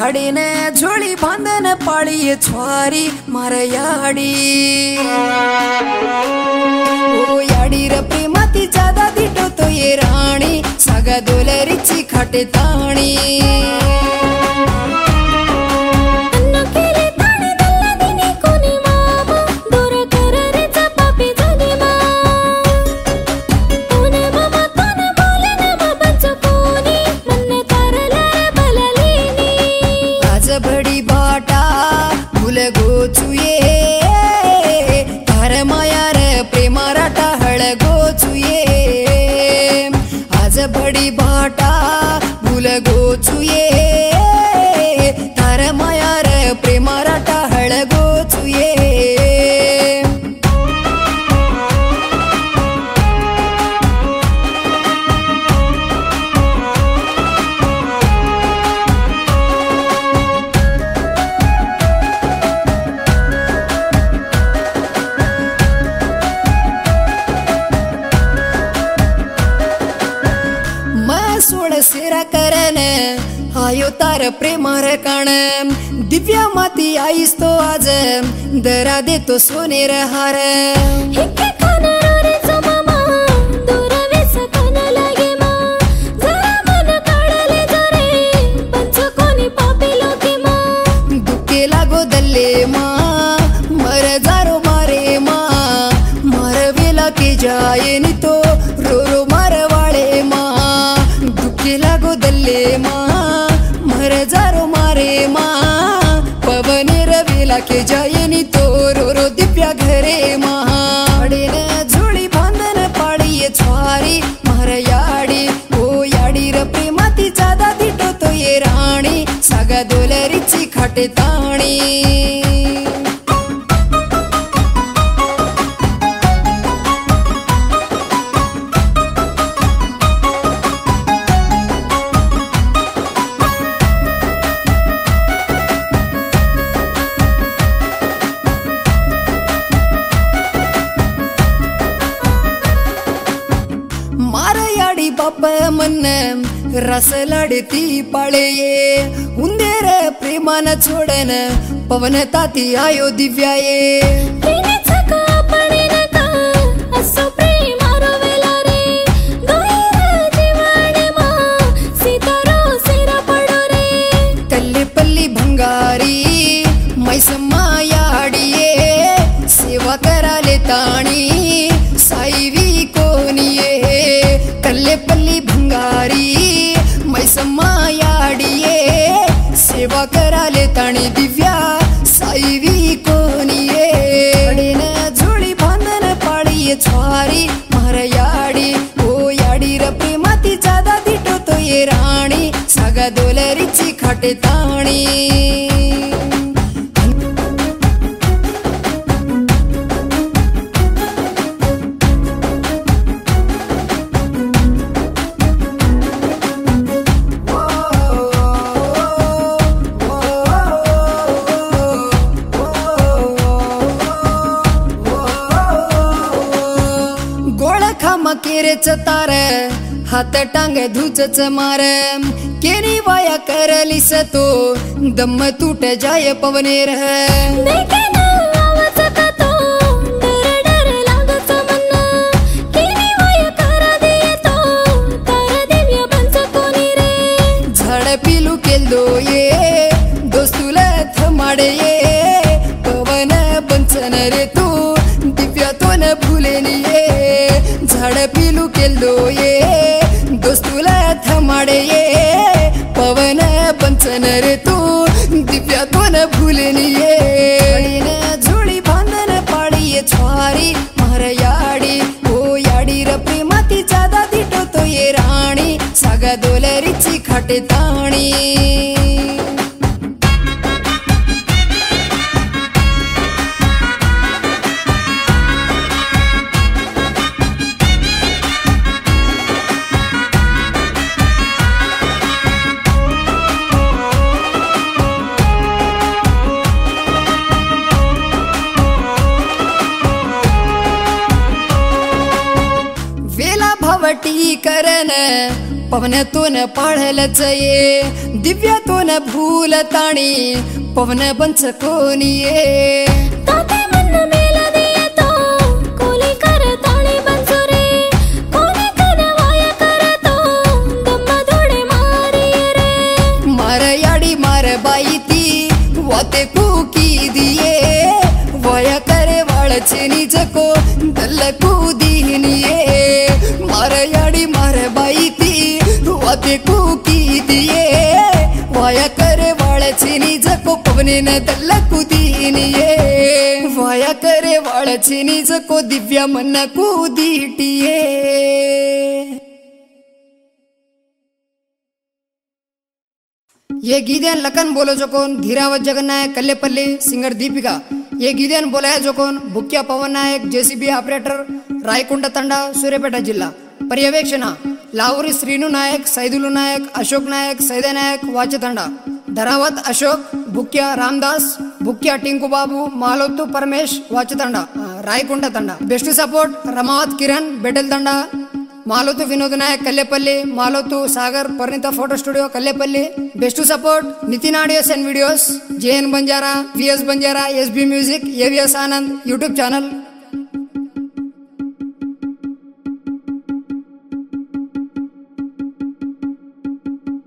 हाडीने झोळी बांधन पाळी छवारी मार याडी ओ याडी र प्रेमाती जादा दिटो तो ये राणी सागा दोलरीची खाटे ताणी बड़ी बाटा भूल गोचुये तार माया रे प्रेमाराटा हळ गोचुये आज बड़ी बाटा भूल गोचुये तार माया रे प्रेमाराटा हळ गोचुये सोड सेरा करन आयो तार प्रेमार काण दिव्या माती आईस तो आज दरा दे तो सोनेर हार दुखे लागो दल्ले मा मर जारो मारे मा मरवेला के जाये नि तो रो रो मारवाळे मा लागो दल्ले मा मर जारो मारे मा पवने रवेला के जायनी तो रो रो दिव्या घरे मा हाडीने झोळी बांधन पाळी छवारी मार याडी ओ याडी र प्रेमाती जादा दिटो तो ये राणी सागा दोलरीची खाटे ताणी बाप मन रस लड़ती पड़े उंदेर प्रेमान छोड़न पवन ताती आयो दिव्या कल्ले पल्ली भंगारी मैसम्मा याडिये सेवा कराले ताणी साईवी कोनिये कल्ले पल्ली भंगारी मैसम्मा याडिये सेवा कराले ताणी दिव्या साईवी कोनिये हाडीने झोळी बांधन पाळी छवारी मार याडी ओ याडी र प्रेमाती जादा दिटो तो ये राणी सागा दोलरीची खाटे ताणी केरे तार हात टांग धुचच मार केनी वाया करलिस तो दम टूट जाय पवनेर झाड पिलू केल्दो ये दोस्तुला थमाडे ये पवन बंचन रे तू दिव्या तो न भूलेनी ये झाड पिलू केल्दो ये दोस्तुला थमाडे ये पवन बंचन रे तू दिव्या तो न भूलेनी ये हाडीने झोळी बांधन पाळी छवारी मार याडी ओ याडी र प्रेमाती जादा दिटो तो ये राणी सागा दोलरीची खाटे ताणी भवटी करन पवनातून पाळलंच ये दिव्यातून भूल ताणी पवन बंच कोणी ये ताते मन मेला देतो कोली कर ताणी बंचुरे कोणी कनवाय करतो दम्मा धोडे मारी रे मार याडी मार बाई ती वाते कुकी दिये वया करे वाळचे निजको दल्ल कुदीनिये मार याडी मार बाई ती वाते कुकी दिये वया करे वाळचे निजको पवनेन दल्ल कुदीनिये वया करे वाळचे निजको दिव्या मन कुदीटिये। ये गीदेन लखन बोलो जो कौन धीरावत जगन्नायक कल्लेपल्ली सिंगर दीपिका। ये गीदेन बोलाया जो कौन बुक्या पवन नायक जेसीबी ऑपरेटर रायकुंड तंडा सूर्यापेट जिल्हा। पर्यवेक्षण लावरी Srinu Nayak Saidulu Nayak Ashok Nayak Saide Nayak Vachatanda. Dharavath Ashok Bukya Ramdas Bukya Tinku Babu Malothu Paramesh Vachatanda Raikund Tanda. Best support Ramavath Kiran Betal Tanda Malothu Vinod Nayak Kallepalli Malothu Sagar Parineeta photo studio Kallepalli. Best support Nitin audios and videos JN Banjara VS Banjara SB music AVS Anand YouTube channel.